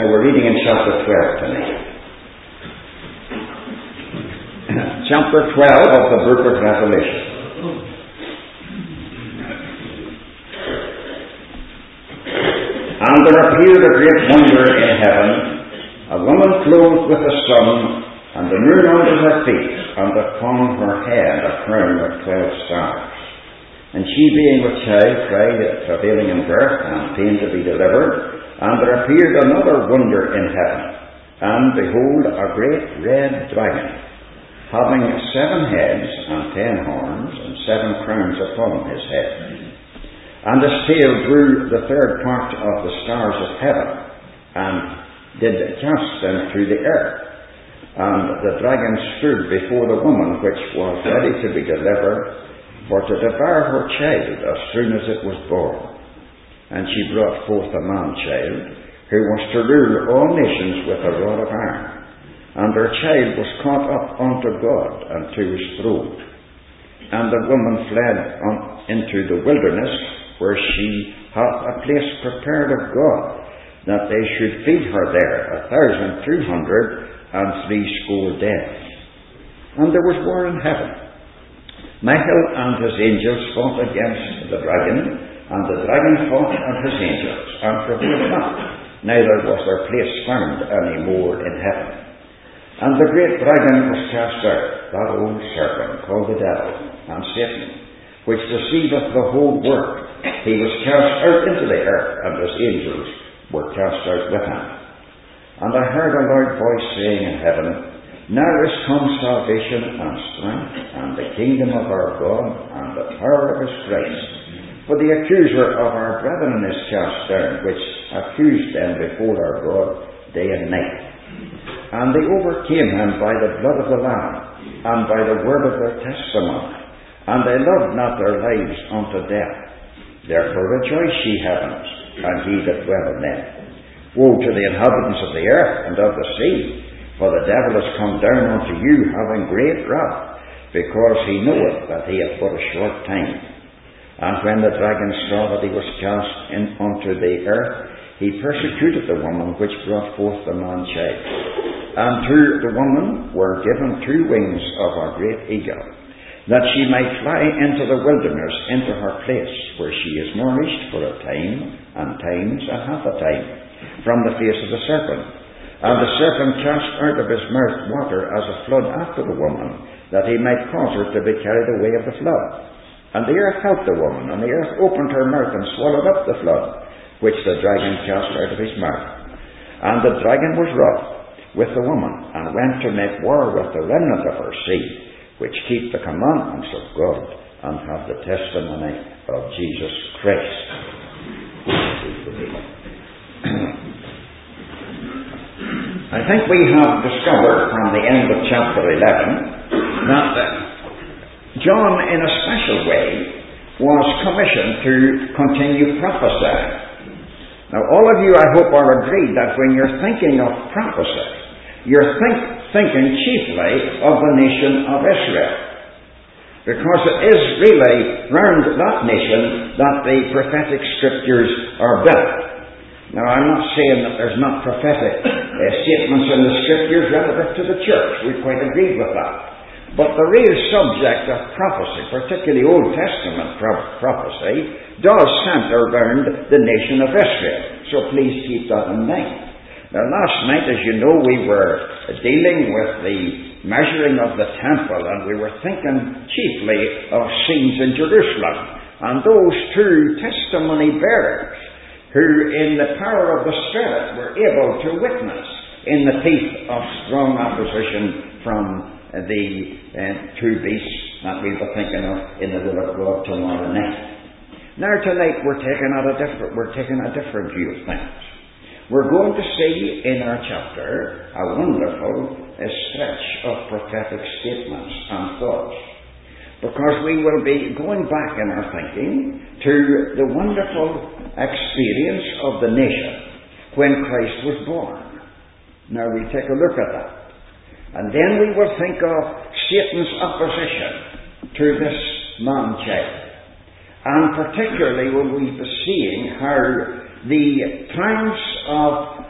Now we're reading in chapter 12 tonight. Chapter 12 of the book of Revelation. And there appeared a great wonder in heaven, a woman clothed with the sun, and the moon under her feet, and upon her head a crown of 12 stars. And she being with child cried, travailing in birth, and pain to be delivered. And there appeared another wonder in heaven, and behold, a great red dragon, having 7 heads and 10 horns, and 7 crowns upon his head. And his tail drew the third part of the stars of heaven, and did cast them through the earth. And the dragon stood before the woman which was ready to be delivered, for to devour her child as soon as it was born. And she brought forth a man-child, who was to rule all nations with a rod of iron. And her child was caught up unto God and to his throne. And the woman fled into the wilderness, where she hath a place prepared of God, that they should feed her there 1,260 days. And there was war in heaven. Michael and his angels fought against the dragon, and the dragon fought and his angels, and prevailed not, neither was their place found any more in heaven. And the great dragon was cast out, that old serpent called the devil, and Satan, which deceiveth the whole world. He was cast out into the earth, and his angels were cast out with him. And I heard a loud voice saying in heaven, Now is come salvation and strength, and the kingdom of our God, and the power of his Christ. For the accuser of our brethren is cast down, which accused them before our God day and night. And they overcame him by the blood of the Lamb, and by the word of their testimony, and they loved not their lives unto death. Therefore rejoice, ye heavens, and ye that dwell in them. Woe to the inhabitants of the earth and of the sea, for the devil is come down unto you, having great wrath, because he knoweth that he hath but a short time. And when the dragon saw that he was cast unto the earth, he persecuted the woman which brought forth the man-child. And to the woman were given 2 wings of a great eagle, that she might fly into the wilderness, into her place, where she is nourished for a time, and times, and half a time, from the face of the serpent. And the serpent cast out of his mouth water as a flood after the woman, that he might cause her to be carried away of the flood. And the earth helped the woman, and the earth opened her mouth and swallowed up the flood, which the dragon cast out of his mouth. And the dragon was wroth with the woman, and went to make war with the remnant of her seed, which keep the commandments of God, and have the testimony of Jesus Christ. I think we have discovered from the end of chapter 11 that John, in a special way, was commissioned to continue prophesying. Now, all of you, I hope, are agreed that when you're thinking of prophecy, you're thinking chiefly of the nation of Israel. Because it is really round that nation that the prophetic scriptures are built. Now, I'm not saying that there's not prophetic statements in the scriptures relative to the church. We quite agree with that. But the real subject of prophecy, particularly Old Testament prophecy, does centre around the nation of Israel. So please keep that in mind. Now, last night, as you know, we were dealing with the measuring of the temple, and we were thinking chiefly of scenes in Jerusalem, and those 2 testimony bearers who, in the power of the Spirit, were able to witness in the teeth of strong opposition from the 2 beasts that we'll be thinking of in the will of God tomorrow night. Now tonight we're taking a different view of things. We're going to see in our chapter a wonderful stretch of prophetic statements and thoughts, because we will be going back in our thinking to the wonderful experience of the nation when Christ was born. Now we take a look at that. And then we will think of Satan's opposition to this man-child. And particularly will we be seeing how the triumphs of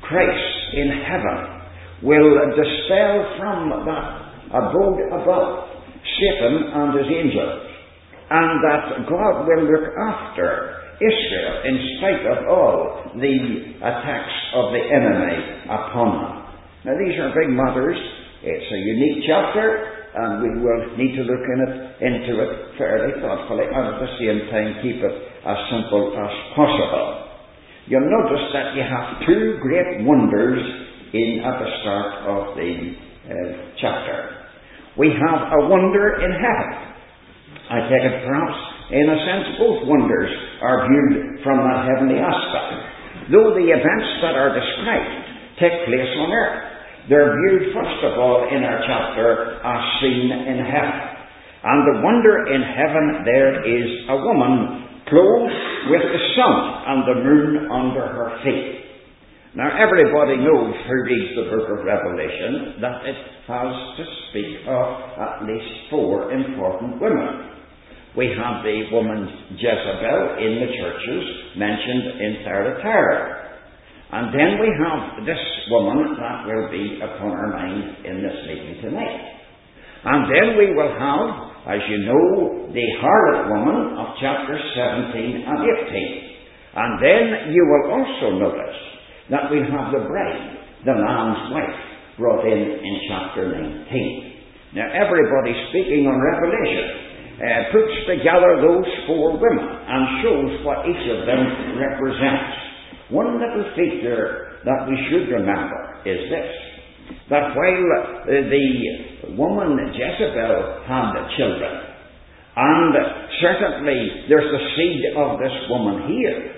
Christ in heaven will dispel from that abode above Satan and his angels, and that God will look after Israel in spite of all the attacks of the enemy upon them. Now these are big matters. It's a unique chapter, and we will need to look into it fairly thoughtfully, and at the same time keep it as simple as possible. You'll notice that you have two great wonders at the start of the chapter. We have a wonder in heaven. I take it perhaps, in a sense, both wonders are viewed from that heavenly aspect. Though the events that are described take place on earth, they're viewed first of all in our chapter as seen in heaven. And the wonder in heaven there is a woman clothed with the sun and the moon under her feet. Now everybody knows who reads the book of Revelation that it has to speak of at least four important women. We have the woman Jezebel in the churches mentioned in Thyatira. And then we have this woman that will be upon our mind in this meeting tonight. And then we will have, as you know, the harlot woman of chapters 17 and 18. And then you will also notice that we have the bride, the Lamb's wife, brought in chapter 19. Now everybody speaking on Revelation puts together those four women and shows what each of them represents. One little feature that we should remember is this, that while the woman Jezebel had children, and certainly there's the seed of this woman here,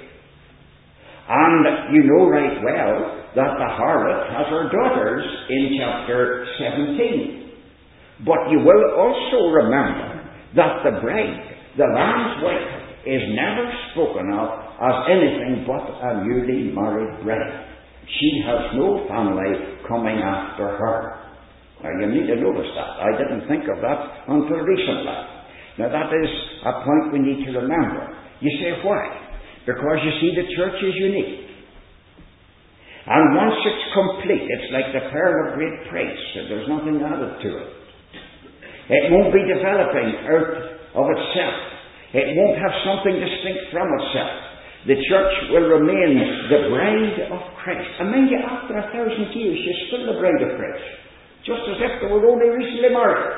and you know right well that the harlot has her daughters in chapter 17. But you will also remember that the bride, the Lamb's wife, is never spoken of as anything but a newly married bride. She has no family coming after her. Now you need to notice that. I didn't think of that until recently. Now that is a point we need to remember. You say why? Because you see the church is unique. And once it's complete, it's like the pearl of great price. There's nothing added to it. It won't be developing out of itself. It won't have something distinct from itself. The church will remain the bride of Christ. And mind you, after 1,000 years, she's still the bride of Christ. Just as if they were only recently married.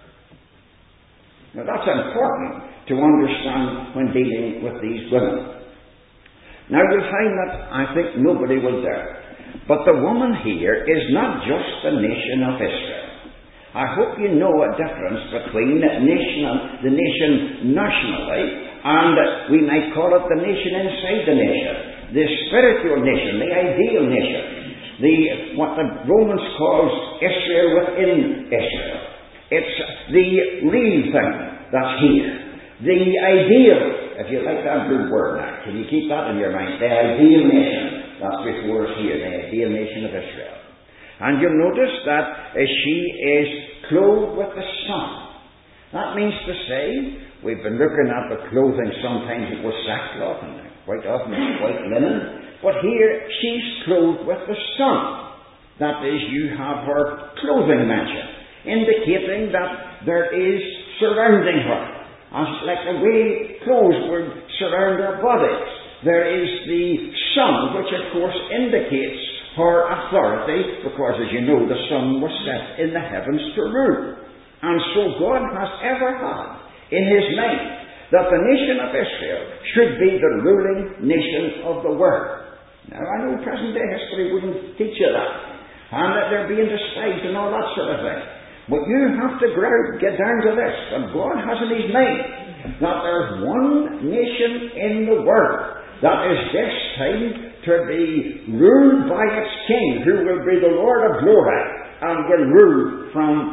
Now that's important to understand when dealing with these women. Now you'll find that I think nobody will dare. But the woman here is not just the nation of Israel. I hope you know a difference between the nation nationally, and we might call it the nation inside the nation. The spiritual nation, the ideal nation. What the Romans calls Israel within Israel. It's the real thing that's here. The ideal, if you like that good word now, can you keep that in your mind? The ideal nation that's before us here, the ideal nation of Israel. And you'll notice that she is clothed with the sun. That means to say, we've been looking at the clothing, sometimes it was sackcloth, and quite often it's white linen. But here, she's clothed with the sun. That is, you have her clothing mentioned, indicating that there is surrounding her, as like the way clothes would surround our bodies. There is the sun, which of course indicates her authority, because as you know, the sun was set in the heavens to rule. And so God has ever had in his mind that the nation of Israel should be the ruling nation of the world. Now I know present day history wouldn't teach you that, and that they're being despised and all that sort of thing. But you have to get down to this, that God has in his mind that there's one nation in the world that is destined to be ruled by its king, who will be the Lord of glory, and will rule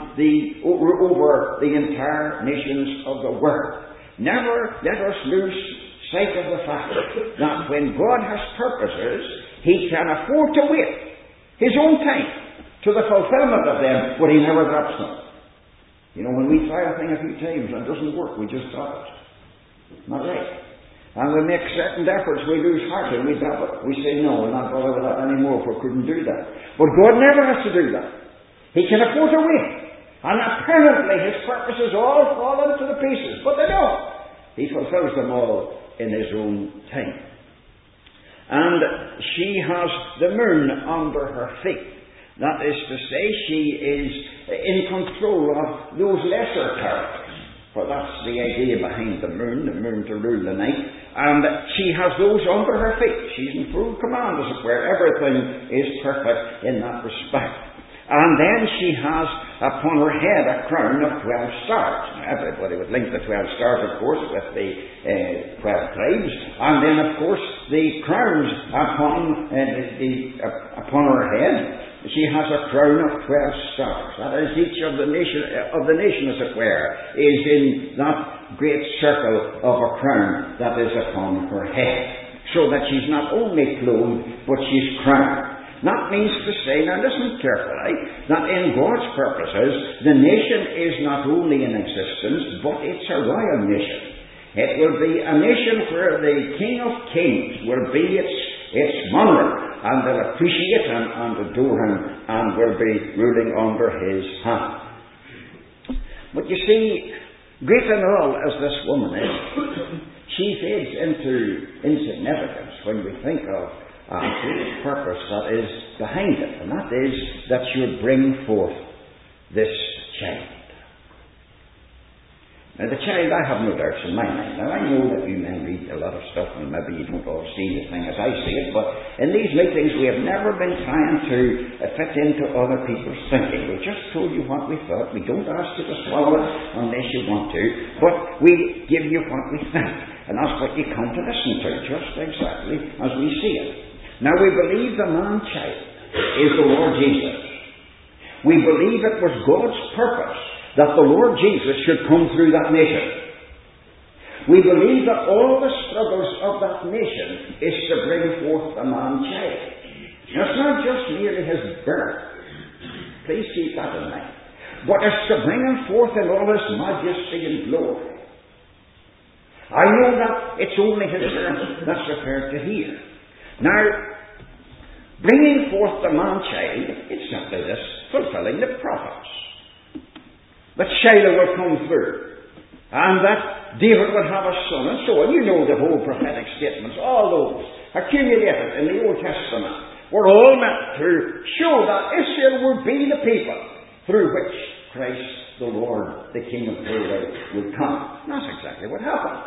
over the entire nations of the world. Never let us lose sight of the fact that when God has purposes, he can afford to wait his own time to the fulfillment of them, but he never drops them. You know, when we try a thing a few times and it doesn't work, we just drop it. Not right. And we make certain efforts, we lose heart and we drop it. We say, no, we're not bothered with that anymore if we couldn't do that. But God never has to do that. He can afford to wait. And apparently His purposes all fall into the pieces. But they don't. He fulfills them all in His own time. And she has the moon under her feet. That is to say, she is in control of those lesser characters. For that's the idea behind the moon to rule the night. And she has those under her feet. She's in full command, as it were. Everything is perfect in that respect. And then she has upon her head a crown of 12 stars. Now, everybody would link the 12 stars, of course, with the 12 tribes. And then, of course, the crowns upon her head. She has a crown of 12 stars. That is, each of the nation, as it were, is in that great circle of a crown that is upon her head. So that she's not only clothed, but she's crowned. That means to say, now listen carefully, that in God's purposes, the nation is not only in existence, but it's a royal nation. It will be a nation where the King of Kings will be its monarch, and they'll appreciate and adore Him, and will be ruling under His hand. But you see, great and all as this woman is, she fades into insignificance when we think of the purpose that is behind it, and that is that she'll bring forth this child. Now, the child, I have no doubts in my mind. Now, I know that you men read a lot of stuff, and maybe you don't all see the thing as I see it, but in these meetings we have never been trying to fit into other people's thinking. We've just told you what we thought. We don't ask you to swallow it unless you want to, but we give you what we think, and that's what you come to listen to, just exactly as we see it. Now, we believe the man-child is the Lord Jesus. We believe it was God's purpose that the Lord Jesus should come through that nation. We believe that all the struggles of that nation is to bring forth the man-child. Now, it's not just merely His birth. Please keep that in mind. But it's to bring Him forth in all His majesty and glory. I know that it's only His birth that's referred to here. Now, bringing forth the man-child, it's simply this, fulfilling the prophets. That Shiloh will come through, and that David will have a son, and so on. You know the whole prophetic statements, all those accumulated in the Old Testament, were all meant to show that Israel would be the people through which Christ the Lord, the King of glory, would come. And that's exactly what happened.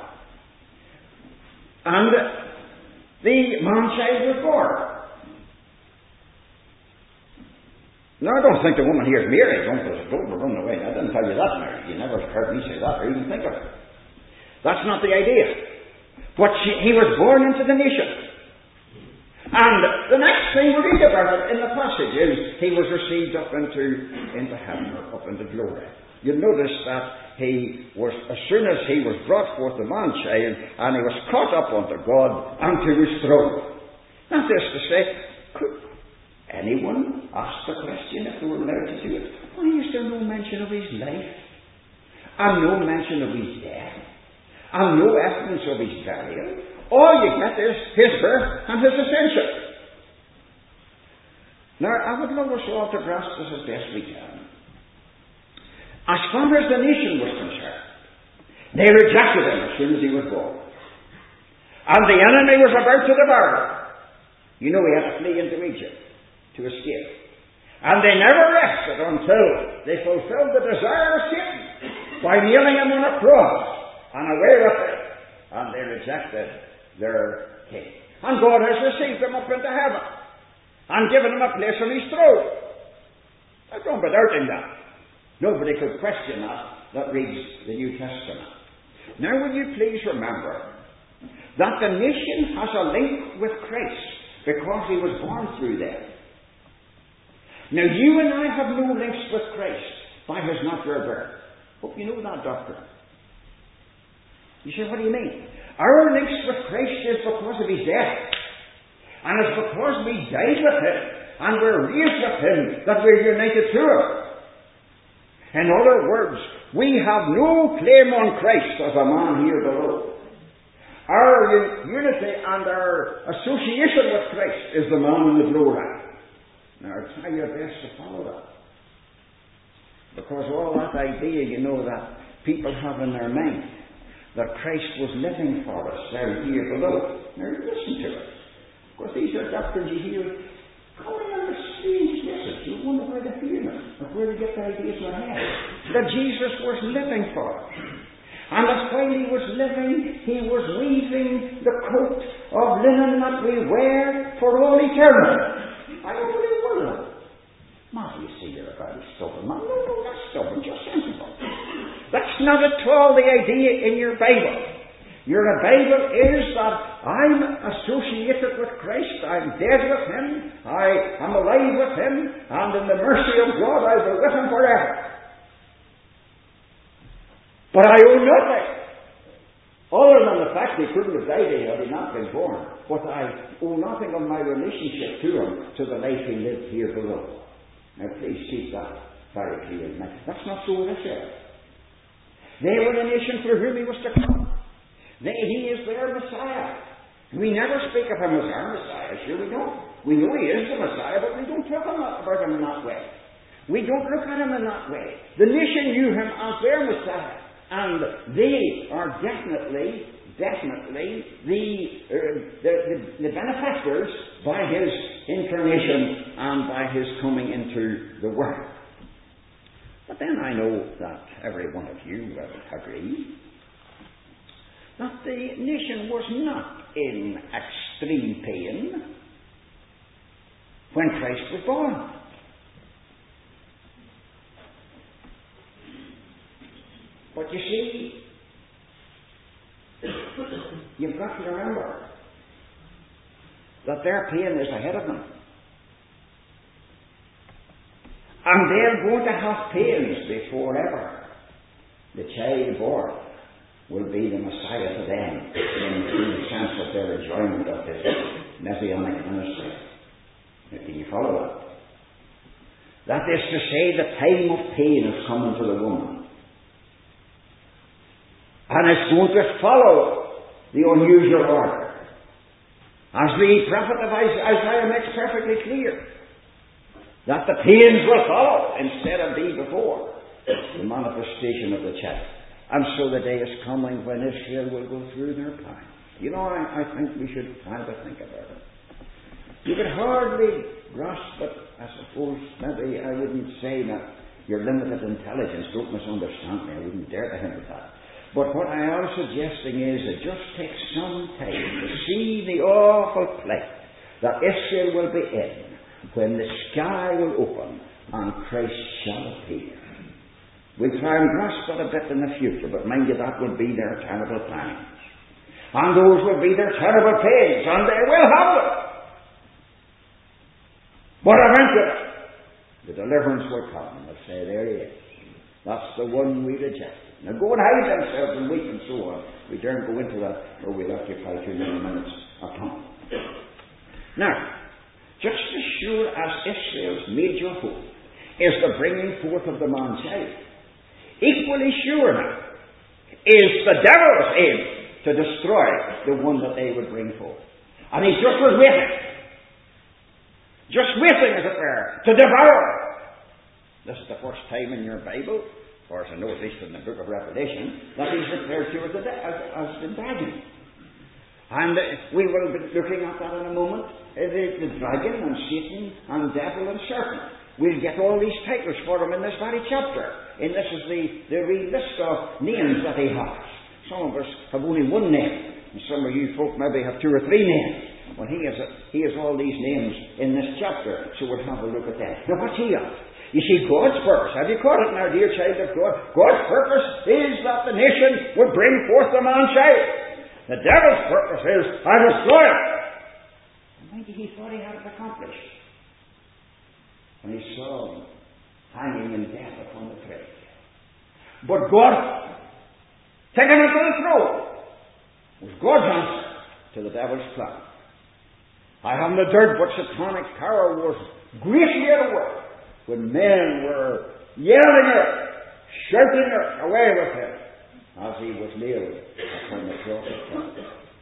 And the man-child was born. No, I don't think the woman here is Mary. Don't run away. I didn't tell you that, Mary. You never heard me say that or even think of it. That's not the idea. But he was born into the nation. And the next thing we read about it in the passage is he was received up into heaven, or up into glory. You'll notice that he was, as soon as he was brought forth the man-child, and he was caught up unto God, unto His throne. That is to say, could anyone ask the question if they were allowed to do it? Why is there no mention of His life? And no mention of His death? And no evidence of His burial? All you get is His birth and His ascension. Now, I would love us all to grasp this as best we can. As far as the nation was concerned, they rejected Him as soon as He was born. And the enemy was about to devour Him. You know, He had to flee into Egypt to escape. And they never rested until they fulfilled the desire of Satan by nailing Him on a cross and away with it. And they rejected their king. And God has received them up into heaven and given Him a place on His throne. I don't be doubting that. Nobody could question that reads the New Testament. Now, will you please remember that the nation has a link with Christ because He was born through them. Now, you and I have no links with Christ by His natural birth. Hope you know that doctrine. You say, what do you mean? Our links with Christ is because of His death. And it's because we died with Him and we're raised with Him that we're united to Him. In other words, we have no claim on Christ as a man here below. Our unity and our association with Christ is the man in the blue line. Now, try your best to follow that. Because all that idea, that people have in their mind, that Christ was living for us down here below. Now, listen to it. Because these are doctrines you hear coming on a strange message. You wonder where they hear them, or where they get the ideas in their head. That Jesus was living for us. And that while he was living, he was weaving the coat of linen that we wear for all eternity. I don't believe one of them. Man, you see, you're a very stubborn man. No, not stubborn, just sensible. That's not at all the idea in your Bible. Your Bible is that I'm associated with Christ, I'm dead with him, I am alive with him, and in the mercy of God I will be with him forever. But I owe nothing, other than the fact he couldn't have died had he not been born. But I owe nothing of my relationship to him, to the life he lived here below. Now please keep that very clear in mind. That's not so what I said. They were the nation for whom he was to come. He is their Messiah. We never speak of him as our Messiah, sure we don't. We know he is the Messiah, but we don't talk about him in that way. We don't look at him in that way. The nation knew him as their Messiah, and they are definitely the benefactors by his incarnation and by his coming into the world. But then I know that every one of you will agree that the nation was not in extreme pain when Christ was born. But you see, you've got to remember that their pain is ahead of them. And they're going to have pains before ever the child born will be the Messiah to them in the sense of their enjoyment of his messianic ministry. Can you follow that? That is to say, the time of pain is coming to the woman. And it's going to follow the unusual order. As the prophet of Isaiah makes perfectly clear, that the pains will follow instead of be before the manifestation of the child. And so the day is coming when Israel will go through their time. I think we should try to think about it. You could hardly grasp it, I suppose. Maybe I wouldn't say that your limited intelligence, don't misunderstand me, I wouldn't dare to hint at that. But what I am suggesting is it just takes some time to see the awful plight that Israel will be in when the sky will open and Christ shall appear. We'll try and grasp that a bit in the future, but mind you, that will be their terrible times. And those will be their terrible pains, and they will have them. But eventually, the deliverance will come, and they'll say, there he is. That's the one we rejected. Now go and hide themselves and weep and so on. We daren't go into that, or we'll occupy too many minutes of time. Now, just as sure as Israel's major hope is the bringing forth of the man-child, equally sure now is the devil's aim to destroy the one that they would bring forth. And he just was waiting. Just waiting, as it were, to devour. This is the first time in your Bible, or as I know at least in the book of Revelation, that he's referred to as the dragon. And we will be looking at that in a moment. The dragon and Satan and devil and serpent. We'll get all these titles for him in this very chapter. And this is the real list of names that he has. Some of us have only one name, and some of you folk maybe have two or three names. Well, he has all these names in this chapter, so we'll have a look at that. Now, what's he of? You see, God's purpose, have you caught it now, dear child of God? God's purpose is that the nation would bring forth the man-child. The devil's purpose is, I destroy it. And maybe he thought he had it accomplished when he saw him hanging in death upon the tree. But God, taking him to the throne, was God's answer to the devil's plan. I am the dirt, but satanic power was greatly at work when men were yelling it, shouting it away with him as he was nailed upon the cross of Calvary.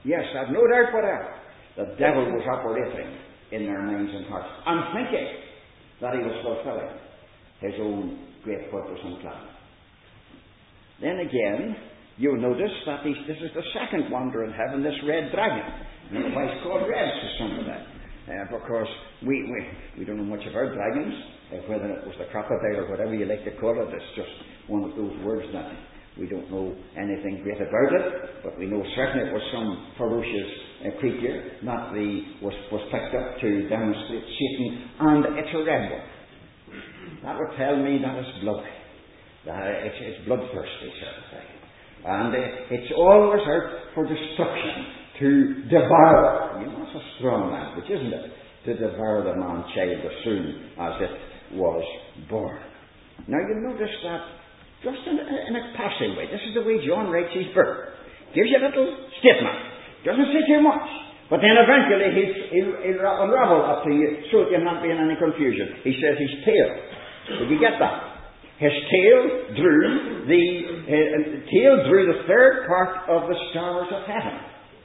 Yes, I've no doubt whatever. The devil was operating in their minds and hearts, and thinking that he was fulfilling his own great purpose and plan. Then again, you'll notice that this is the second wonder in heaven, this red dragon. And why it's called red to some of that. Because we don't know much about dragons, whether it was the crocodile or whatever you like to call it. It's just one of those words that we don't know anything great about it, but we know certainly it was some ferocious creature that was picked up to demonstrate Satan, and it's a red one. That would tell me that it's bloody. It's bloodthirsty sort of thing. And it's always out for destruction, to devour. You know, it's a strong language, isn't it? To devour the man-child as soon as it was born. Now you notice that just in a passing way. This is the way John writes his book. Gives you a little statement. Doesn't say too much. But then eventually he'll unravel up to you so that you're not being any confusion. He says his tail. Did you get that? His tail drew the third part of the stars of heaven.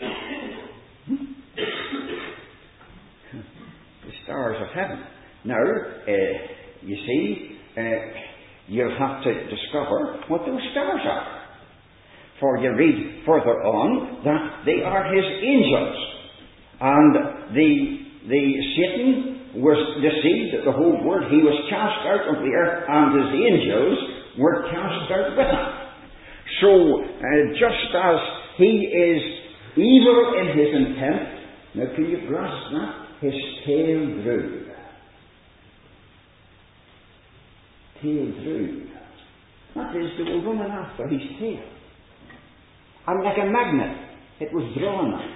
The stars of heaven. Now, you see, you'll have to discover what those stars are. For you read further on that they are his angels. And the Satan was deceived, the whole world. He was cast out of the earth, and his angels were cast out with him. So, just as he is evil in his intent, now can you grasp that? His tail drew. Tail drew. That is, they were running after his tail. And like a magnet, it was drawn up.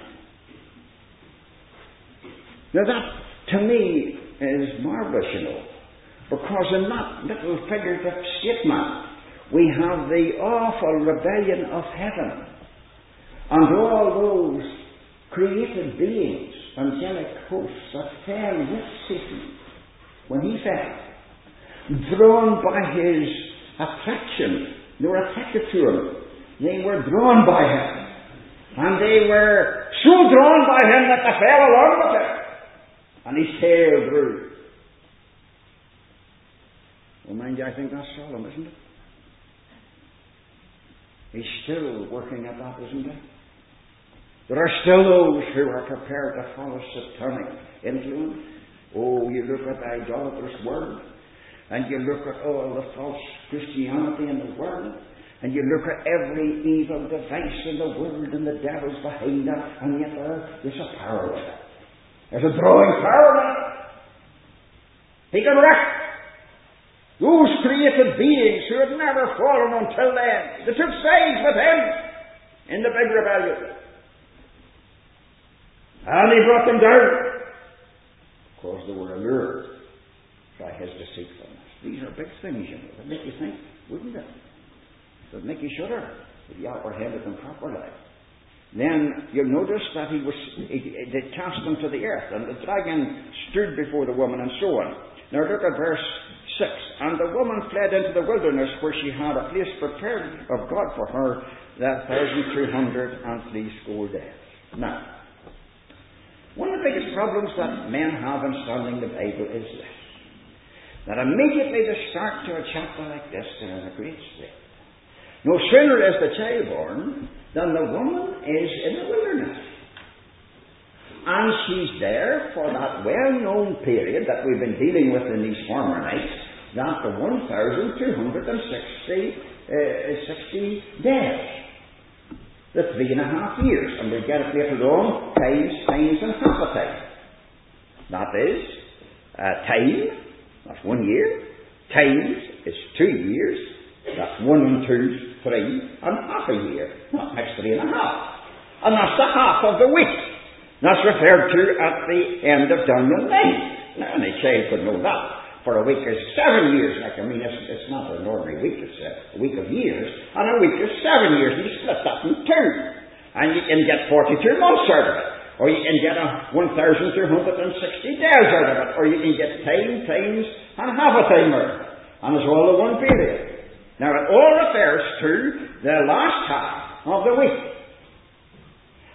Now that, to me, is marvellous, you know. Because in that little figurative statement, we have the awful rebellion of heaven. And all those created beings, angelic hosts, that fell with Satan when he fell, drawn by his attraction. They were attracted to him. They were drawn by him. And they were so drawn by him that they fell along with him. And his tail drew. Well, mind you, I think that's solemn, isn't it? He's still working at that, isn't he? There are still those who are prepared to follow satanic influence. Oh, you look at the idolatrous world, and you look at all the false Christianity in the world, and you look at every evil device in the world, and the devil's behind that, and yet there's a power with it. There's a drawing power in it. He can wreck those created beings who had never fallen until then. They took sides with him in the big rebellion. And he brought them down because they were allured by his deceitfulness. These are big things, you know. That make you think, wouldn't it? That make you shudder if you apprehended them properly. Then you'll notice that they cast them to the earth, and the dragon stood before the woman, and so on. Now look at verse 6. And the woman fled into the wilderness, where she had a place prepared of God for her, 1,260 days. Now, one of the biggest problems that men have in studying the Bible is this: that immediately they start to a chapter like this, they're in a great state. No sooner is the child born than the woman is in the wilderness. And she's there for that well-known period that we've been dealing with in these former nights, that the 1,260 days. The 3.5 years. And we'll get it later on, times, and half a time. That is, time, that's 1 year. Times is 2 years. That's 1 and 2, 3, and half a year. That makes 3.5. And that's the half of the week. That's referred to at the end of Daniel 9. Now, any child could know that. For a week is 7 years. It's not an ordinary week. It's a week of years. And a week is 7 years. You split that in 2. And you can get 42 months out of it. Or you can get 1,260 days out of it. Or you can get time, times, and half a time out of it. And it's all in one period. Now, it all refers to the last half of the week.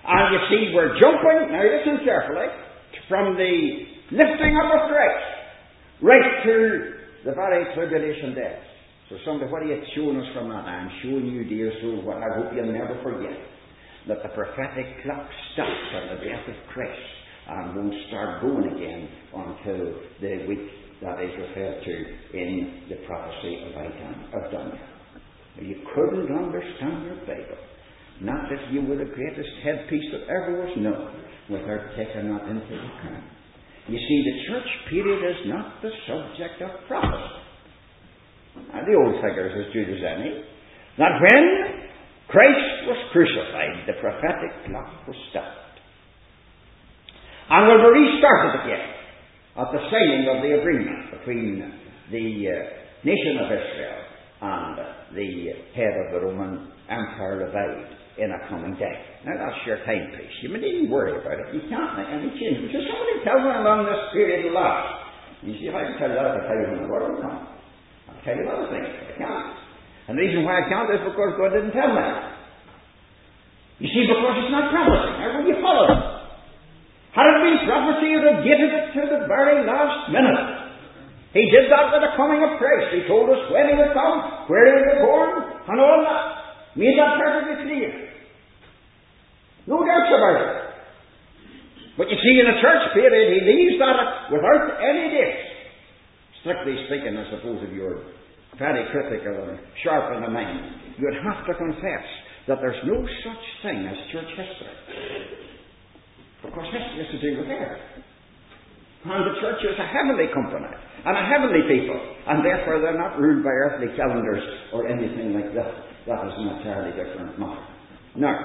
And you see, we're jumping, now listen carefully, from the lifting up of Christ right to the very tribulation days. So somebody, what are you showing us from that? I'm showing you, dear soul, what I hope you'll never forget. That the prophetic clock stops at the death of Christ and won't start going again until the week that is referred to in the prophecy of Daniel. You couldn't understand your Bible, not if you were the greatest headpiece that ever was known, without taking that into account. You see, the church period is not the subject of prophecy. And the old figures as good as any, that when Christ was crucified, the prophetic clock was stopped. And will be restarted again at the signing of the agreement between the nation of Israel and the head of the Roman Empire divide in a coming day. Now that's your timepiece. You needn't worry about it. You can't make any changes. So somebody tell me how long this period will last. You see, if I can tell you that, I'll tell you when the world will come. I'll tell you other things, but I can't. And the reason why I can't is because God didn't tell me. You see, because it's not prophecy. How will you follow it? Had it been prophecy, you'd have given it to the very last minute. He did that with the coming of Christ. He told us when he would come, where he would be born, and all that. Made that perfectly clear. No doubts about it. But you see, in a church period, he leaves that without any dates. Strictly speaking, I suppose, if you're very critical and sharp in the mind, you'd have to confess that there's no such thing as church history. Because history has to do with air. And the church is a heavenly company, and a heavenly people, and therefore they're not ruled by earthly calendars or anything like that. That is an entirely different matter. Now,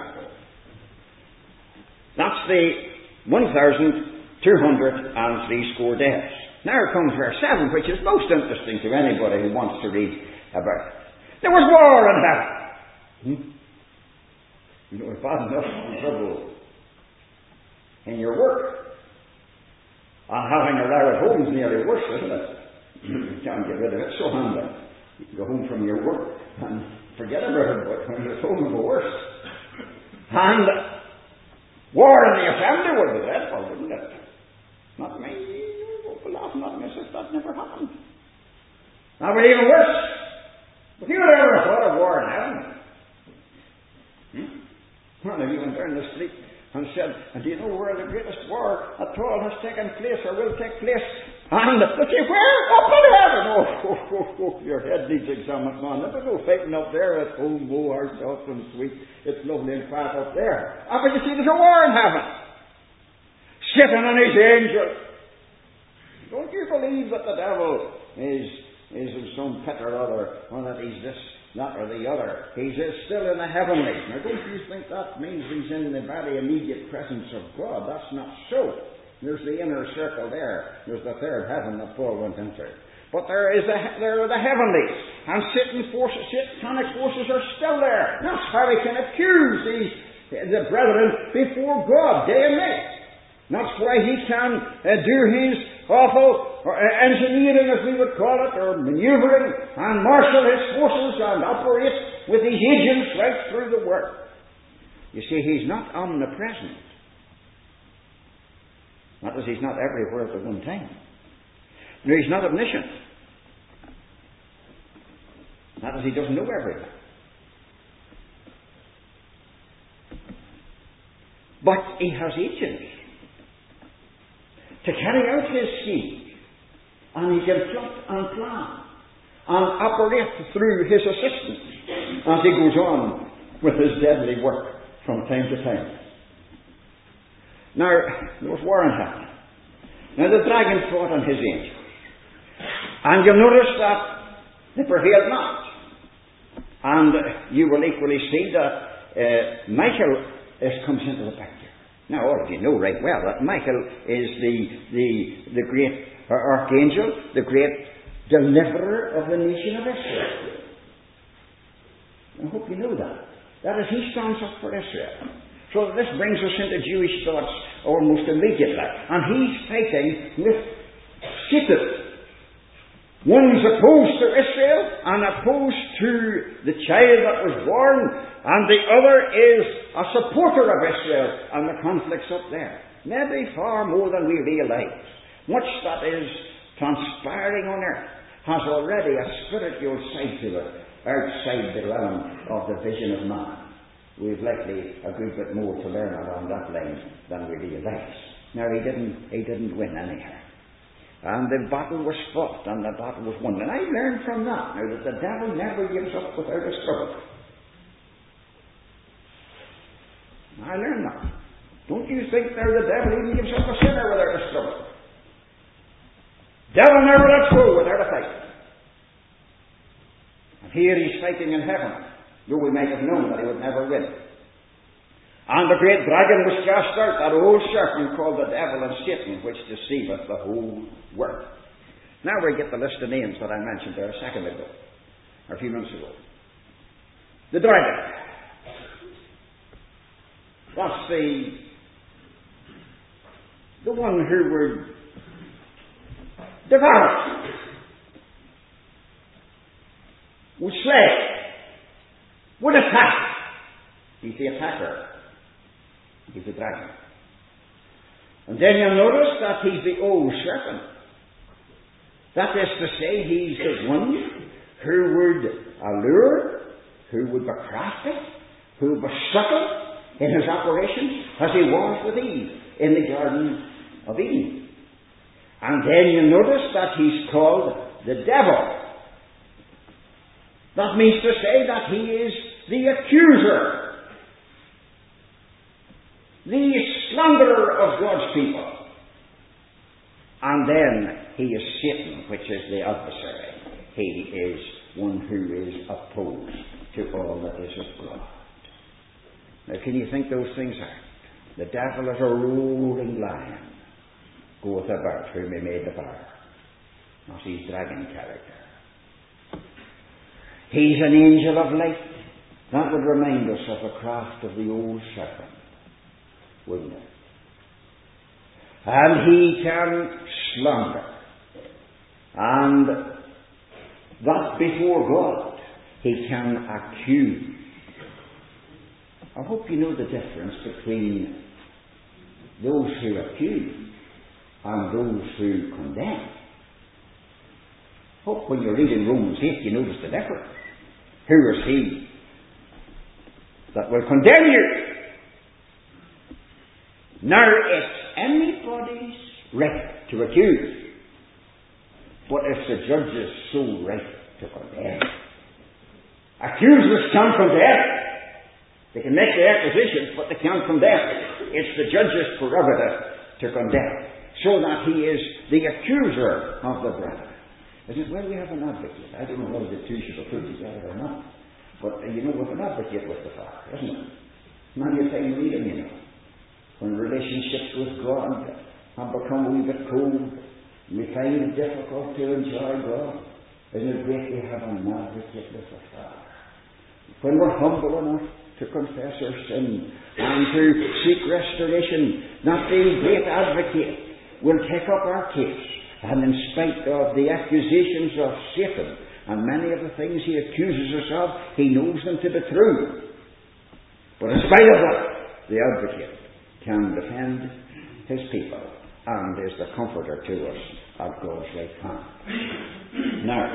that's the 1,203 days. Now comes verse 7, which is most interesting to anybody who wants to read about it. There was war in heaven. You know, it's bad enough trouble in your work. And having a row at home is nearly worse, isn't it? You can't get rid of it so handy. You can go home from your work and forget about it, but when you're at home, it'll go worse. And war in the assembly would be dreadful, wouldn't it? Not me. Laughing at me as if that never happened. That would be even worse. If you had ever thought of war in heaven, well, if you went down the street and said, do you know where the greatest war at all has taken place or will take place? And they say, where? Up in heaven! Oh, your head needs examined, man. There's no fighting up there at home. Oh, how soft and sweet. It's lovely and quiet up there. But you see, there's a war in heaven. Sitting on his angels. Don't you believe that the devil is of some pit or other, or that he's this, that, or the other? He's still in the heavenlies. Now, don't you think that means he's in the very immediate presence of God? That's not so. There's the inner circle there. There's the third heaven that Paul went into. But there are the heavenlies, and satanic forces are still there. That's how he can accuse the brethren before God day and night. That's why he can do his awful engineering, as we would call it, or maneuvering, and marshal his forces and operate with his agents right through the world. You see, he's not omnipresent. That is, he's not everywhere at the one time. No, he's not omniscient. That is, he doesn't know everything. But he has agents to carry out his scheme, and he can plot and plan and operate through his assistants as he goes on with his deadly work from time to time. Now, there was war in heaven. Now, the dragon fought on his angels, and you'll notice that they prevailed not. And you will equally see that Michael comes into the picture. Now, all of you know right well that Michael is the great archangel, the great deliverer of the nation of Israel. I hope you know that. That is, he stands up for Israel. So this brings us into Jewish thoughts almost immediately. And he's fighting with Satan. One's opposed to Israel and opposed to the child that was born, and the other is a supporter of Israel, and the conflict's up there. Maybe far more than we realize. Much that is transpiring on earth has already a spiritual side to it outside the realm of the vision of man. We've likely a good bit more to learn along that line than we realize. Now, he didn't win anyhow. And the battle was fought, and the battle was won. And I learned from that now that the devil never gives up without a struggle. I learned that. Don't you think now the devil even gives up a sinner without a struggle? Devil never lets go without a fight. And here he's fighting in heaven, though we might have known that he would never win. And the great dragon was cast out, that old serpent called the devil and Satan, which deceiveth the whole world. Now we get the list of names that I mentioned there a second ago, or a few minutes ago. The dragon. That's the one who would devour, would slay, would attack. He's the attacker. He's the dragon. And then you'll notice that he's the old serpent. That is to say, he's the one who would allure, who would be crafty, who would be subtle in his operations, as he was with Eve in the Garden of Eden. And then you notice that he's called the devil. That means to say that he is the accuser, the slanderer of God's people. And then he is Satan, which is the adversary. He is one who is opposed to all that is of God. Now, can you think those things out? The devil is a roaring lion, goeth about whom he may devour. That's his dragon character. He's an angel of light. That would remind us of the craft of the old serpent, wouldn't it? And he can slander. And that before God, he can accuse. I hope you know the difference between those who accuse and those who condemn. Hope when you're reading Romans 8 you notice the difference. Who is he that will condemn you? Now it's anybody's right to accuse, but it's the judge's sole right to condemn. Accusers can't condemn. They can make the accusations, but they can't condemn. It's the judge's prerogative to condemn, so that he is the accuser of the brethren. Isn't it? Well, we have an advocate. I don't know whether the two should be put together or not, but we have an advocate with the Father, isn't it? Many a time we read him, when relationships with God have become a wee bit cold, we find it difficult to enjoy God. Isn't it great we have an advocate with the Father? When we're humble enough to confess our sin and to seek restoration, that same great advocate will take up our case, and in spite of the accusations of Satan and many of the things he accuses us of, he knows them to be true. But in spite of that, the advocate can defend his people and is the comforter to us at God's right hand. Now,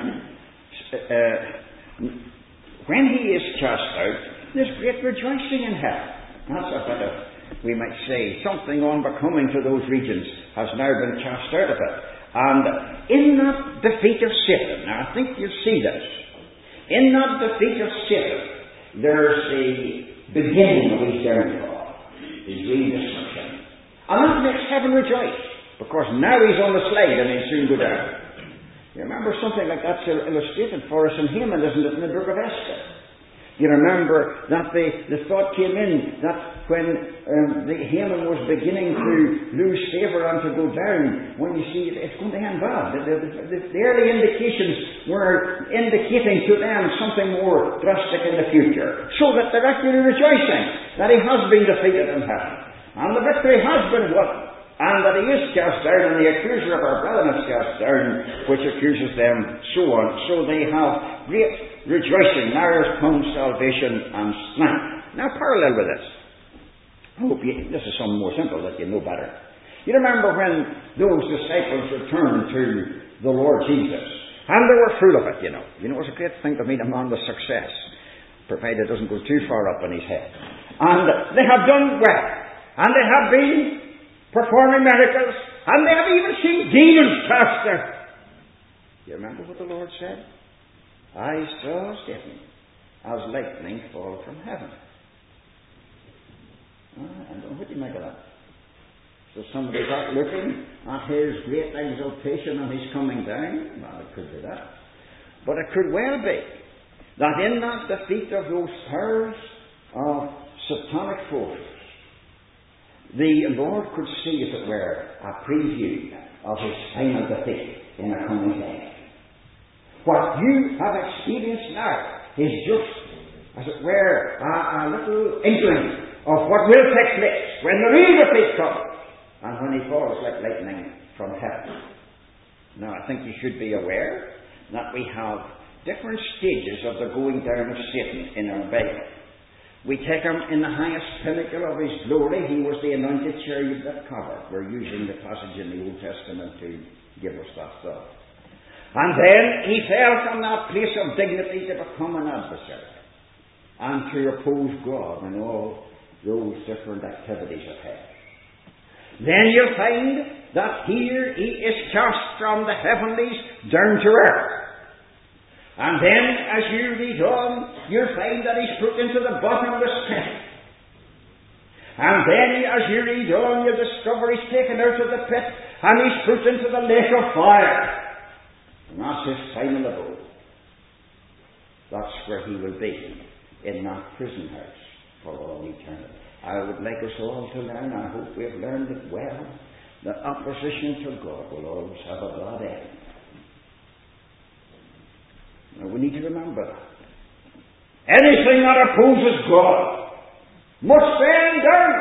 when he is cast out, there's great rejoicing in heaven. That's a bit of, we might say, something unbecoming to those regions has now been cast out of it. And in that defeat of Satan, now I think you'll see this, in that defeat of Satan, there's the beginning of his downfall, his redestruction. And that makes heaven rejoice, because now he's on the slide and he'll soon go down. You remember something like that's illustrated for us in Haman, isn't it, in the book of Esther? You remember that the thought came in that when Haman was beginning to lose favour and to go down, when you see it's going to end bad. The early indications were indicating to them something more drastic in the future, so that they're actually rejoicing that he has been defeated in heaven, and the victory has been won. and that he is cast down, and the accuser of our brethren is cast down, which accuses them, so on. So they have great rejoicing. Now has come salvation and strength. Now parallel with this. I hope this is something more simple that you know better. You remember when those disciples returned to the Lord Jesus, and they were full of it, you know. You know, it's a great thing to meet a man with success, provided it doesn't go too far up in his head. And they have done well, and they have been performing miracles, and they have even seen demons cast out. You remember what the Lord said? I saw Satan as lightning fall from heaven. And what do you make of that? So somebody got looking at his great exaltation and his coming down? Well, it could be that. But it could well be that in that defeat of those powers of satanic forces, the Lord could see, as it were, a preview of his final defeat in a coming day. What you have experienced now is just, as it were, a little inkling of what will take place when the real defeat comes, and when he falls like lightning from heaven. Now, I think you should be aware that we have different stages of the going down of Satan in our Bible. We take him in the highest pinnacle of his glory. He was the anointed cherub that covered. We're using the passage in the Old Testament to give us that thought. And then he fell from that place of dignity to become an adversary and to oppose God in all those different activities of hell. Then you'll find that here he is cast from the heavenlies down to earth. And then, as you read on, you'll find that he's put into the bottomless pit. And then, as you read on, you'll discover he's taken out of the pit and he's put into the lake of fire. And that's his final abode. That's where he will be, in that prison house for all eternity. I would like us all to learn, I hope we have learned it well, that opposition to God will always have a bad end. Now, we need to remember that. Anything that opposes God must stand down.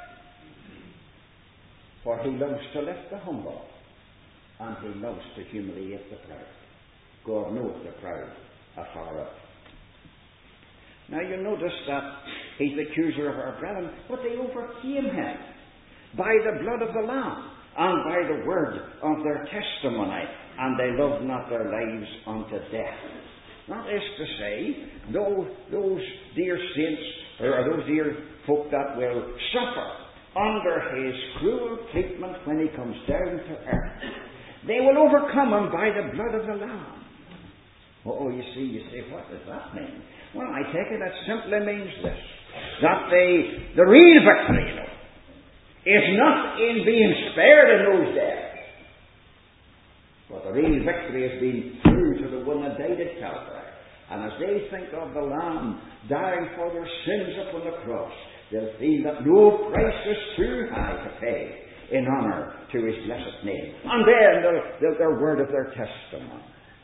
For he loves to lift the humble, and he loves to humiliate the proud. God knows the proud afar off. Now you notice that he's the accuser of our brethren, but they overcame him by the blood of the Lamb and by the word of their testimony, and they loved not their lives unto death. That is to say, those dear saints, or those dear folk that will suffer under his cruel treatment when he comes down to earth, they will overcome him by the blood of the Lamb. Oh, you say, what does that mean? Well, I take it that simply means this, that the real victory, is not in being spared in those days, but the real victory is being true to the one that died at Calvary. And as they think of the Lamb dying for their sins upon the cross, they'll feel that no price is too high to pay in honour to his blessed name. And then their word of their testimony.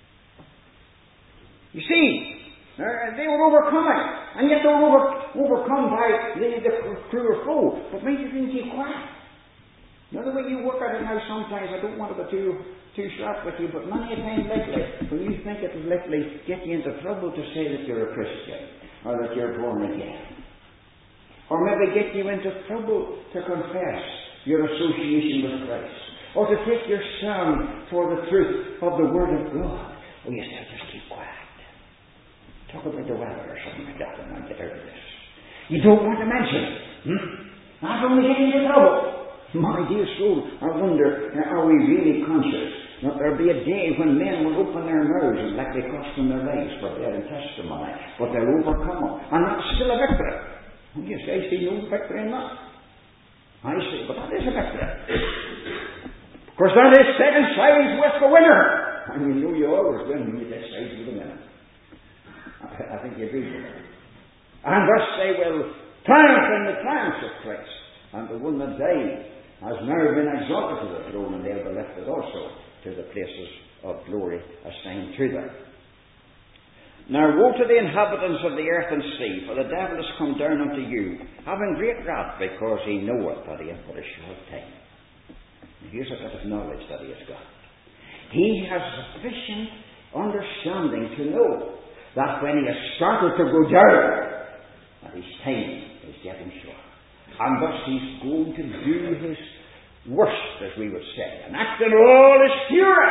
You see, they were overcome it, and yet they were overcome by the cruel foe. But make you think you quiet. Now the way you work at it now, sometimes I don't want to be too sharp with you, but many a time lately, when you think it will lately get you into trouble to say that you're a Christian, or that you're born again, or maybe get you into trouble to confess your association with Christ, or to take your stand for the truth of the Word of God. Oh, you say, just keep quiet. Talk about the weather or something like that, and I'll get out of this. You don't want to mention it. That's only getting into trouble. My dear soul, I wonder, are we really conscious that there'll be a day when men will open their mouths and likely cost them their lives for bearing testimony, but they'll overcome them, and that's still a victory. Well, yes, I see no victory in that. I see, but that is a victory. Of course, that is taking sides with the winner. And you know you always win when you take sides with the winner. I think you do. And thus they will triumph in the triumphs of Christ. And the one that died has now been exalted to the throne, and they'll be lifted also to the places of glory assigned to them. Now woe to the inhabitants of the earth and sea, for the devil has come down unto you, having great wrath, because he knoweth that he hath but a short time. Here's a bit of knowledge that he has got. He has sufficient understanding to know that when he has started to go down, that his time is getting short. And thus he's going to do his worst, as we would say, and act in all his fury.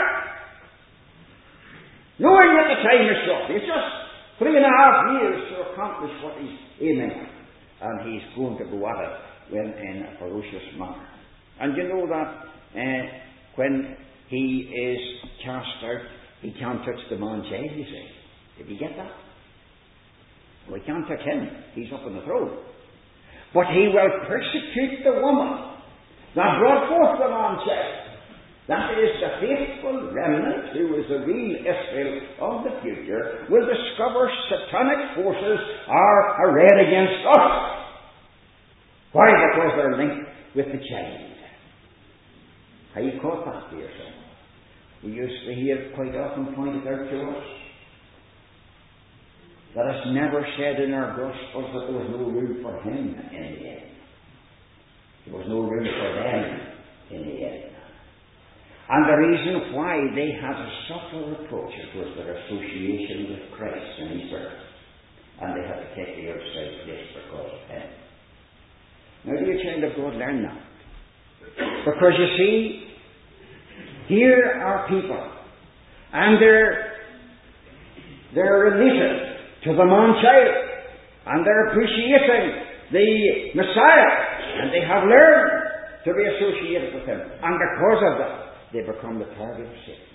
Knowing that the time is short. He's just 3.5 years to accomplish what he's aiming at. And he's going to go at it in a ferocious manner. And you know that when he is cast out, he can't touch the man's head, you see. Did you get that? Well, he can't touch him. He's up on the throne. But he will persecute the woman that brought forth the man's child. That is, the faithful remnant, who is the real Israel of the future, will discover satanic forces are arrayed against us. Why? Because they're linked with the child. Have you caught that, dear son? We used to hear it quite often pointed out to us that it's never said in our Gospels that there was no room for him in the end. There was no room for them in the end. And the reason why they had to suffer reproaches was their association with Christ and his birth. And they had to take the outside place because of him. Now, dear child of God, learn that. Because you see, here are people, and they're related to the man-child, and they're appreciating the Messiah, and they have learned to be associated with him. And because of that, they become the target of Satan.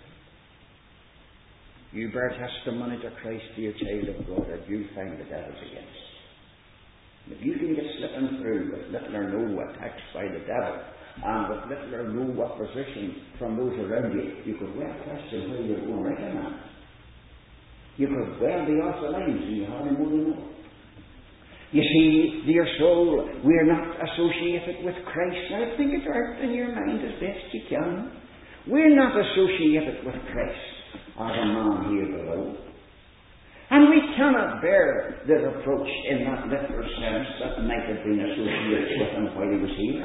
You bear testimony to Christ, dear child of God, or you'll find the devil's against. If you can get slipping through with little or no attacks by the devil, and with little or no opposition from those around you, you could well question where you're going right now. You could well be off the lines and you hardly more than know. You see, dear soul, we're not associated with Christ. Now think it out in your mind as best you can. We're not associated with Christ as a man here below. And we cannot bear the reproach in that literal sense that might have been associated with him while he was here.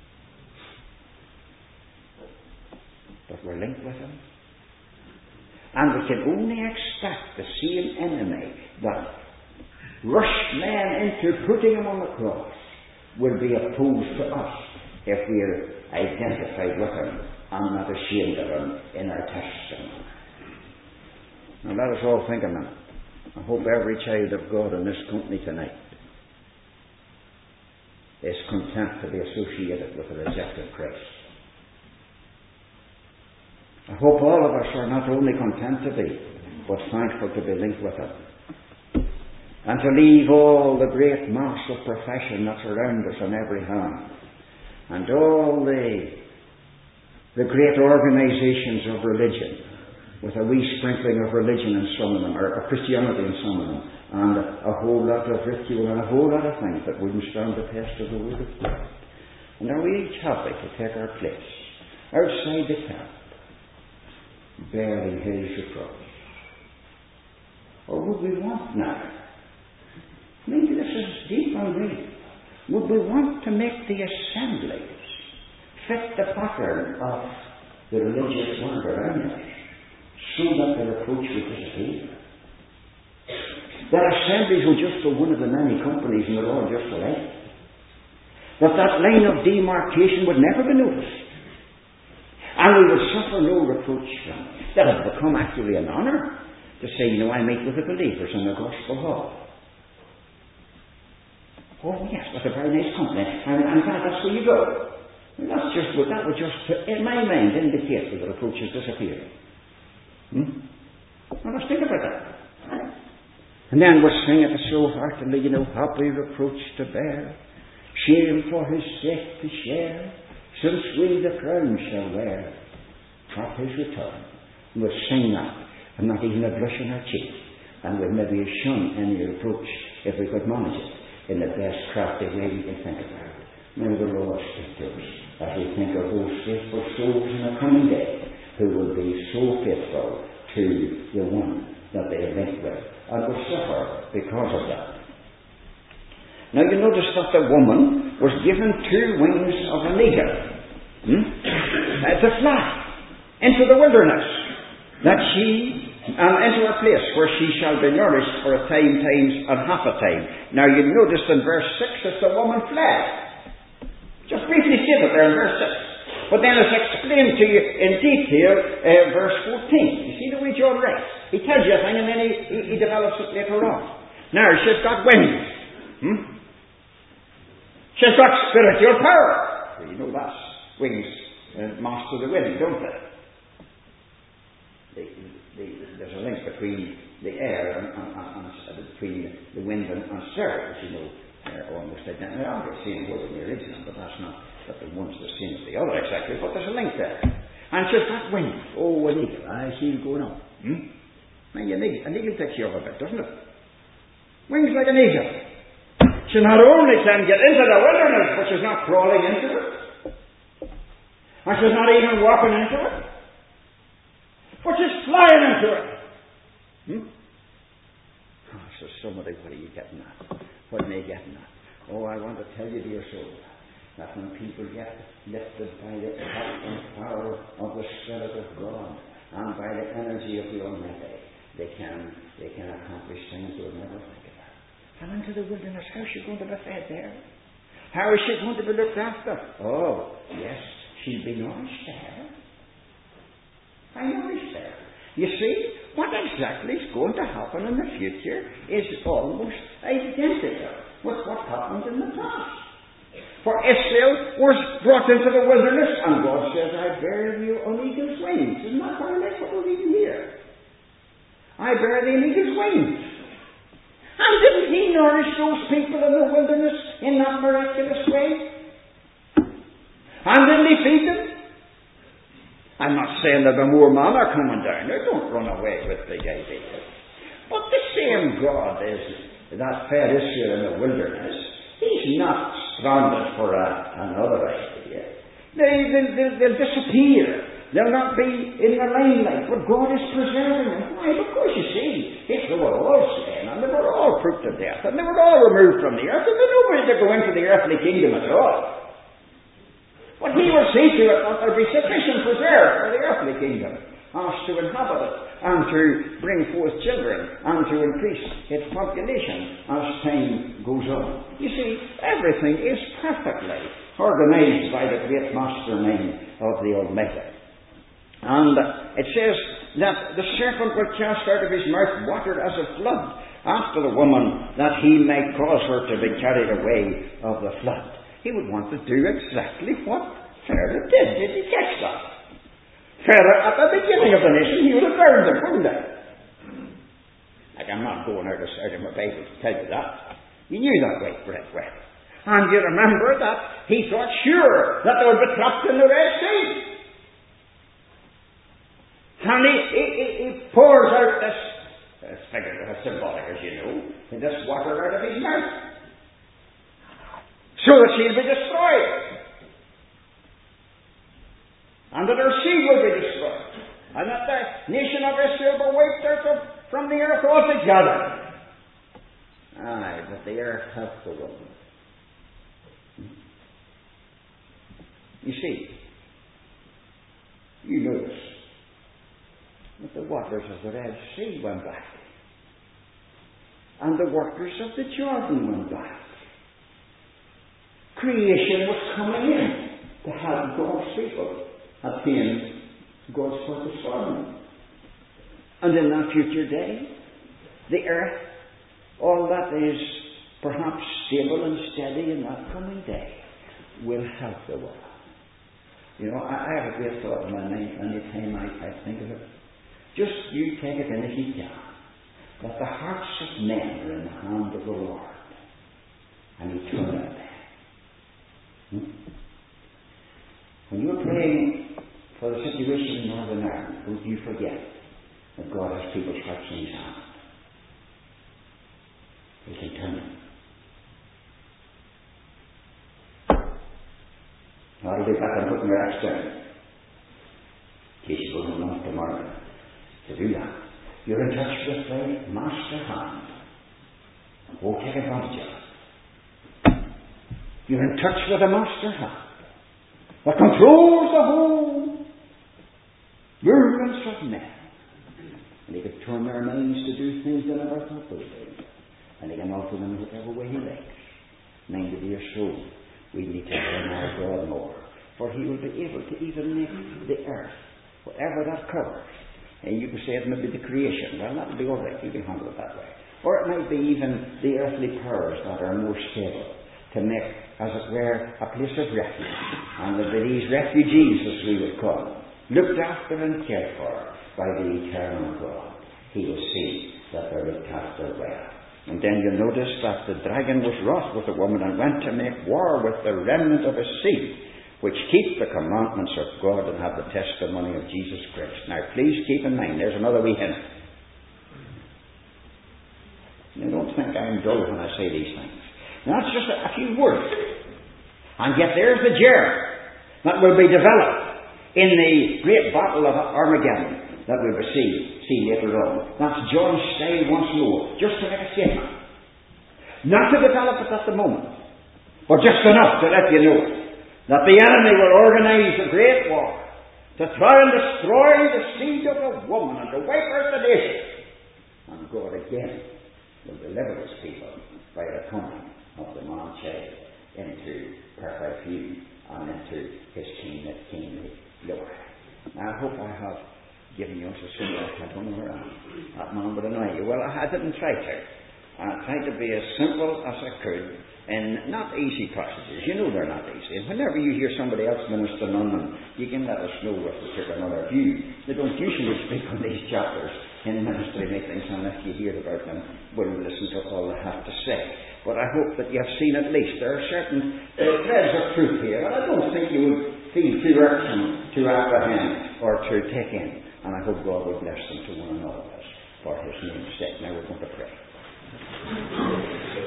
But we're linked with him. And we can only expect the same enemy that rushed men into putting him on the cross will be opposed to us if we are identified with him and not ashamed of him in our testimony. Now let us all think a minute. I hope every child of God in this company tonight is content to be associated with the rejected Christ. I hope all of us are not only content to be, but thankful to be linked with him. And to leave all the great mass of profession that's around us on every hand, and all the great organizations of religion, with a wee sprinkling of religion in some of them, or Christianity in some of them, and a whole lot of ritual and a whole lot of things that wouldn't stand the test of the Word of God. And are we each happy to take our place outside the camp, bearing his reproach? Or would we want now, maybe this is deep and real, would we want to make the assemblies fit the pattern of the religious world around us, so that the reproach would disappear? That assemblies will just be one of the many companies and we're all just alike. That line of demarcation would never be noticed. And we would suffer no reproach from it. That it would become actually an honour to say, I meet with the believers in the Gospel Hall. Oh yes, that's a very nice company. I'm glad that's where you go. That would just, in my mind, indicate that the reproach is disappearing. Now let's think about that. And then we'll sing it so heartily, happy reproach to bear, shame for his sake to share, since we the crown shall wear at his return. And we'll sing that, and not even a blush on our cheek, and we'll maybe shun any reproach if we could manage it in the best crafty way we can think about it. May the Lord speak to us as we think of those faithful souls in the coming day who will be so faithful to the one that they are linked with and will suffer because of that. Now you notice that the woman was given 2 wings of an eagle. to fly into the wilderness, that she into a place where she shall be nourished for a time, times, and half a time. Now you notice in verse 6 that the woman fled. Just briefly stated there in verse 6. But then it's explained to you in detail, verse 14. You see the way John writes? He tells you a thing and then he develops it later on. Now, she's got wings. She's got spiritual power. You know that's wings master the wind, don't they? There's a link between the air and between the wind and stars, you know, almost identical. Now, I'm seeing word in the original, but that's not that the one's the same as the other exactly, but there's a link there. And she's got wings. Oh, an eagle. I see you going on. Now, an eagle takes you over a bit, doesn't it? Wings like an eagle. She not only can get into the wilderness, but she's not crawling into it. And she's not even walking into it. But she's flying into it. So somebody, what are you getting at? What am I getting at? Oh, I want to tell you, dear soul, that when people get lifted by the help and power of the Spirit of God and by the energy of the Almighty, they can accomplish things they would never think about. And into the wilderness, how is she going to be fed there? How is she going to be looked after? Oh, yes, she'll be nourished there. I nourished there. You see, what exactly is going to happen in the future is almost identical with what happened in the past. For Israel was brought into the wilderness, and God says, I bear you on eagle's wings. Isn't that what we're reading here? I bear thee on eagle's wings. And didn't he nourish those people in the wilderness in that miraculous way? And didn't he feed them? I'm not saying that the more manna coming down. They don't run away with big ideas. But the same God is that fed Israel in the wilderness. He's not stranded for another idea. They'll disappear. They'll not be in the limelight. But God is preserving them. Why? Because you see, if they were all slain and they were all put to death and they were all removed from the earth, and there's nobody to go into the earthly kingdom at all. But he will see to it that there be sufficient preserved for the earthly kingdom, as to inhabit it, and to bring forth children, and to increase its population as time goes on. You see, everything is perfectly organized by the great master mind of the Almighty. And it says that the serpent will cast out of his mouth water as a flood after the woman, that he might cause her to be carried away of the flood. He would want to do exactly what Pharaoh did. Did he catch that? Pharaoh, at the beginning of the nation, he would have burned them, wouldn't he? Like, I'm not going out of my Bible to tell you that. He knew that way right well. And you remember that he thought sure that they would be trapped in the Red Sea. And he pours out this figure that's symbolic, as you know, this water out of his mouth, so that she'll be destroyed. And that her seed will be destroyed. And that the nation of Israel will be wiped out from the earth altogether. Aye, but the earth helped the woman. You see, you notice that the waters of the Red Sea went back. And the waters of the Jordan went back. Creation was coming in to help God's people attain God's purpose for them. And in that future day, the earth, all that is perhaps stable and steady in that coming day, will help the world. You know, I have a great thought in my mind any time I think of it. Just you take it in if you can, that the hearts of men are in the hand of the Lord, and He turns them. When you're praying for the situation in Northern Ireland, don't you forget that God has people's hearts in His hand. He can turn them. I'll be back and put your axe down, in case you go home tomorrow to do that. You're in touch with the master hand. Won't take advantage of it. You're in touch with the master hand that controls the whole Myriads of men. And he could turn their minds to do things they never thought they would do. And he can offer them whatever way he likes. Mind to be your soul. We need to learn our God more. For he will be able to even make the earth, whatever that covers. And you could say it may be the creation. Well, that would be all right. You can handle it that way. Or it might be even the earthly powers that are more stable, to make, as it were, a place of refuge. And that these refugees, as we would call them, looked after and cared for by the eternal God. He will see that they're looked after well. And then you notice that the dragon was wroth with the woman and went to make war with the remnant of his seed, which keep the commandments of God and have the testimony of Jesus Christ. Now please keep in mind, there's another wee hint. Now don't think I'm dull when I say these things. Now that's just a few words. And yet there's the germ that will be developed in the great battle of Armageddon that we will see later on. That's John's style once more, just to make a statement. Not to develop it at the moment, but just enough to let you know that the enemy will organise a great war to try and destroy the seed of a woman and to wipe out the nation. And God again will deliver his people by the coming of the man-child into perfect view and into his kingly glory. Now, I hope I have given you a simple, I don't know where that man would annoy you. Well, I didn't try to. I tried to be as simple as I could in not easy passages. You know they're not easy. And whenever you hear somebody else ministering on them, you can let us know if we took another view. They don't usually speak on these chapters in ministry meetings, and if you hear about them, we'll listen to all they have to say. But I hope that you have seen at least there are certain threads of truth here, and I don't think you would feel too irksome to apprehend or to take in. And I hope God will bless them to one and all of us for his name's sake. Now we're going to pray.